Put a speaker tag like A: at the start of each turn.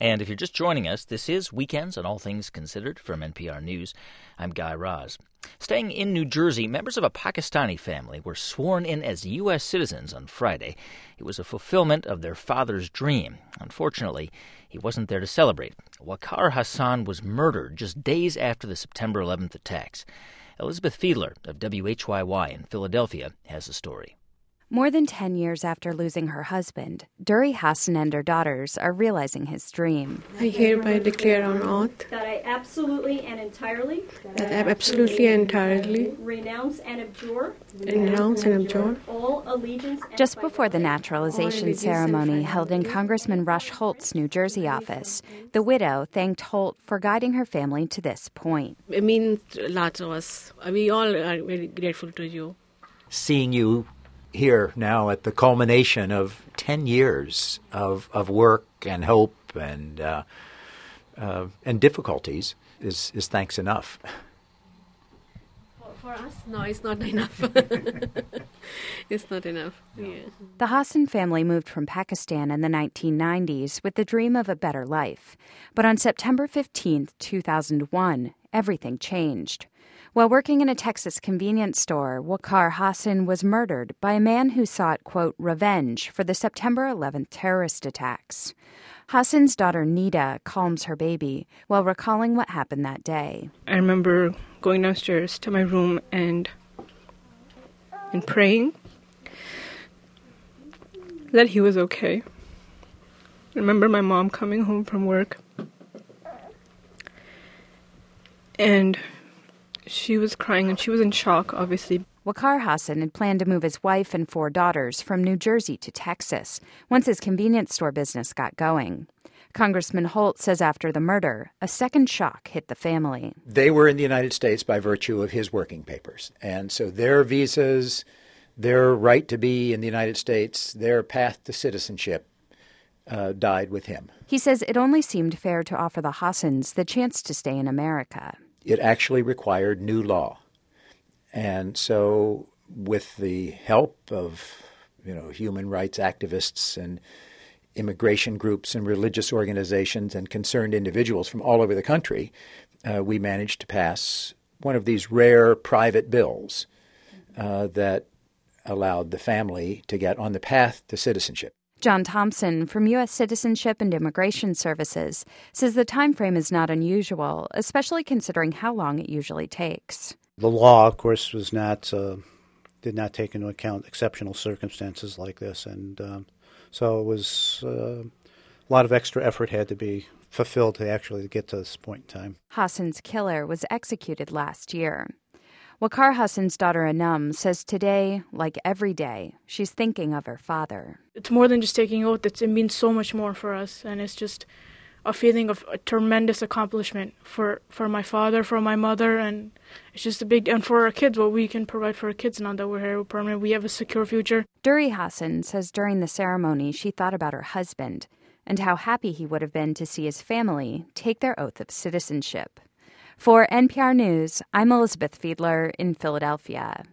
A: And if you're just joining us, this is Weekends on All Things Considered from NPR News. I'm Guy Raz. Staying in New Jersey, members of a Pakistani family were sworn in as U.S. citizens on Friday. It was a fulfillment of their father's dream. Unfortunately, he wasn't there to celebrate. Waqar Hassan was murdered just days after the September 11th attacks. Elizabeth Fiedler of WHYY in Philadelphia has the story.
B: More than 10 years after losing her husband, Duri Hassan and her daughters are realizing his dream.
C: I hereby declare on oath
D: that I absolutely and entirely renounce and abjure all allegiance and
B: just before the naturalization ceremony held in Congressman Rush Holt's New Jersey office, the widow thanked Holt for guiding her family to this point.
C: It means a lot to us. We all are very grateful to you.
E: Seeing you here now at the culmination of 10 years of work and hope and difficulties is thanks enough.
C: For us, no, it's not enough. It's not enough. Yeah.
B: The Hassan family moved from Pakistan in the 1990s with the dream of a better life. But on September 15, 2001, everything changed. While working in a Texas convenience store, Waqar Hassan was murdered by a man who sought, quote, revenge for the September 11th terrorist attacks. Hassan's daughter Nida calms her baby while recalling what happened that day.
F: I remember going downstairs to my room and praying that he was okay. I remember my mom coming home from work and she was crying and she was in shock, obviously.
B: Waqar Hassan had planned to move his wife and 4 daughters from New Jersey to Texas once his convenience store business got going. Congressman Holt says after the murder, a second shock hit the family.
E: They were in the United States by virtue of his working papers. And so their visas, their right to be in the United States, their path to citizenship died with him.
B: He says it only seemed fair to offer the Hassans the chance to stay in America.
E: It actually required new law. And so with the help of, human rights activists and immigration groups and religious organizations and concerned individuals from all over the country, we managed to pass one of these rare private bills that allowed the family to get on the path to citizenship.
B: John Thompson from U.S. Citizenship and Immigration Services says the time frame is not unusual, especially considering how long it usually takes.
G: The law, of course, did not take into account exceptional circumstances like this, and so it was a lot of extra effort had to be fulfilled to actually get to this point in time.
B: Hassan's killer was executed last year. Waqar Hassan's daughter Anam says today, like every day, she's thinking of her father.
F: It's more than just taking oath. It means so much more for us, and it's just a feeling of a tremendous accomplishment for my father, for my mother, and it's just and for our kids, what we can provide for our kids now that we're here permanent. We have a secure future.
B: Duri Hassan says during the ceremony she thought about her husband and how happy he would have been to see his family take their oath of citizenship. For NPR News, I'm Elizabeth Fiedler in Philadelphia.